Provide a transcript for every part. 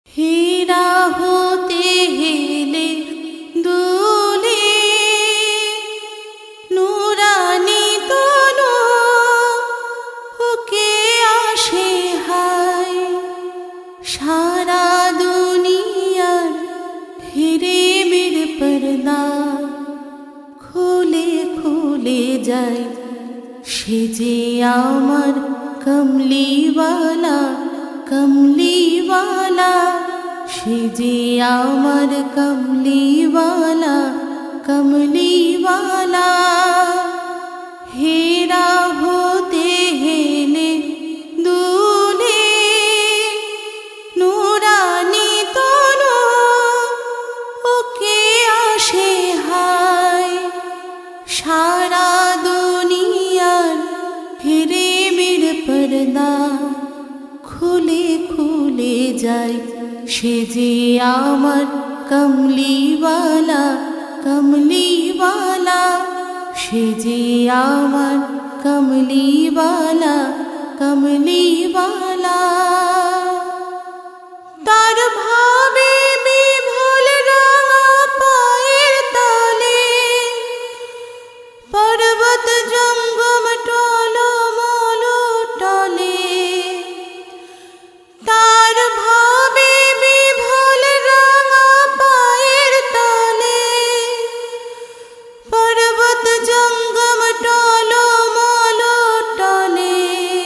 হীরা হতে হেলে দুলে নুরানি তনু হুকে আসে হায়। সারা দুনিয়ার হিরেমের পর্দা খুলে খুলে যায়, সে যে আমার কমলিওয়ালা কমলিওয়ালা, সে যে আমার কমলিওয়ালা কমলিওয়ালা। হীরা হতে হেলে দুলে নুরানি তনু ওকে আসে হায়। সারা দুনিয়ার হিরেমের পর্দা খুলে খুলে যায়, সে যে আমার কমলিওয়ালা কমলিওয়ালা, সে যে আমার কমলিওয়ালা কমলিওয়ালা। তার ভাবে বিভোল রাঙা পায়ের তালে পর্বত জঙ্গম টলমল টলে। তার ভাবে বিভোল রাঙা পায়ের তালে পর্বত জঙ্গম টলমল টলে।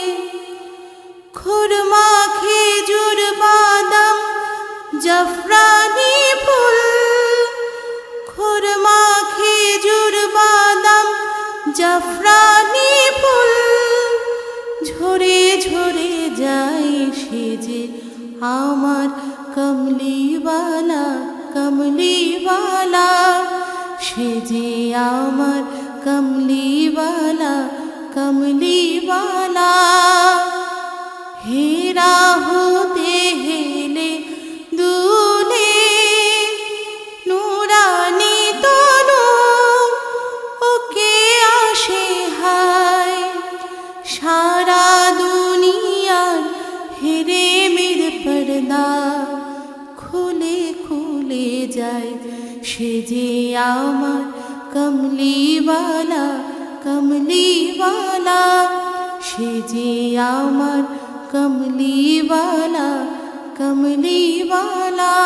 খুরমা খেজুর বাদাম জাফরানি ফুল, খুরমা খেজুর বাদাম জাফরানি ফুল ঝরে ঝরে যায়, সে যে আমার কমলিওয়ালা কমলিওয়ালা, সে যে আমার কমলিওয়ালা কমলিওয়ালা। হীরা হতে হেলে দুলে নুরানি তনু ওকে আসে হায়। সারা দুনিয়ার হিরেমের পর্দা খুলে খুলে যায়, সে যে আমার কমলিওয়ালা কমলিওয়ালা, সে যে আমার কমলিওয়ালা কমলিওয়ালা।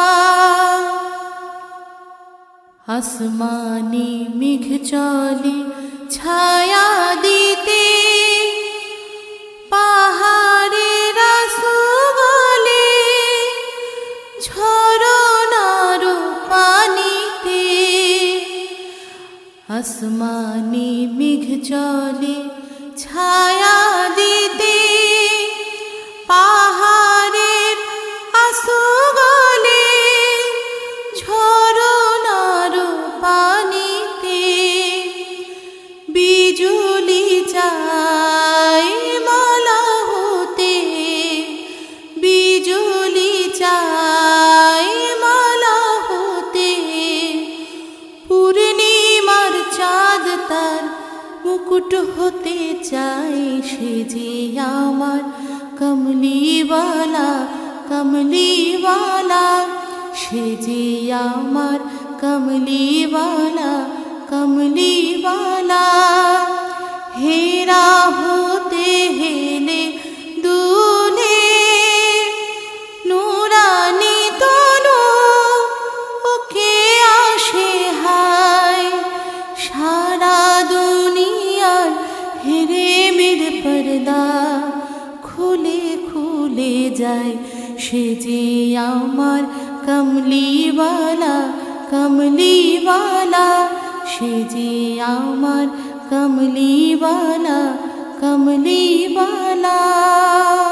আসমানি মেঘ চলে ছায়া দিতে, পাহাড়ের রাসুলে ঝরনার পানিতে। আসমানি মেঘ চলে ছায়া দিতে, পাহাড়ের আসুলে ঝরনার পানিতে। বিজুলি চাই মালা হতে, বিজুলি চাই মালা হতে। পূর্ণিমার চাঁদ তার মুকুট হতে চাই, সে যে আমার কমলিওয়ালা কমলিওয়ালা, সে যে আমার কমলিওয়ালা কমলিওয়ালা। হীরা হতে হেলে দুলে নুরানি তনু ওকে আসে হায়। সারা দুনিয়ার হিরেমের পর্দা খুলে খুলে যায়, সে যে আমার কমলিওয়ালা কমলিওয়ালা, সে যে আমার কমলিওয়ালা কমলিওয়ালা।